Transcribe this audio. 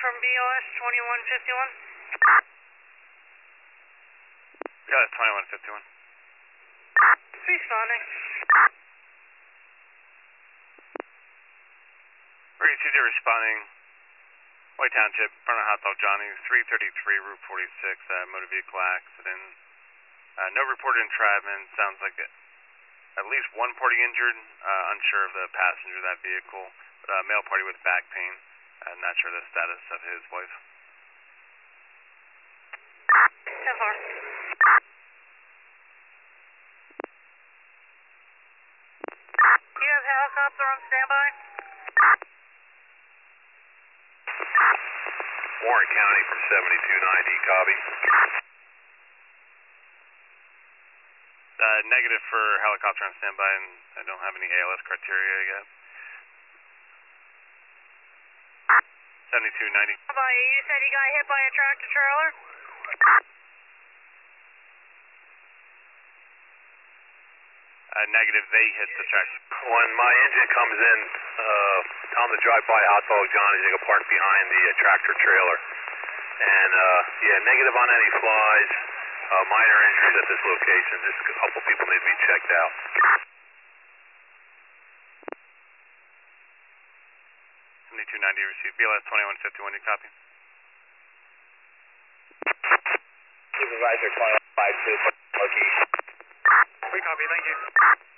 from BOS 2151. Got it, 2151. Responding. RETD responding. White Township, front of Hot Dog Johnny's, 333 Route 46, motor vehicle accident. No reported entrapment. Sounds like at least one party injured. Unsure of the passenger of that vehicle. But male party with back pain. Not sure the status of his wife. 10-4. Do you have helicopter on standby? Warren County from 7290, copy. Negative for helicopter on standby, and I don't have any ALS criteria yet. 7290. You said he got hit by a tractor trailer? Negative, they hit the tractor. When my engine comes in, tell them to drive by Hot Dog Johnny's. They go park behind the tractor trailer. And yeah, negative on any flies. Minor injuries at this location. Just a couple people need to be checked out. 7290 received. BLS 2151, you copy? Supervisor 2152, location. We copy, thank you.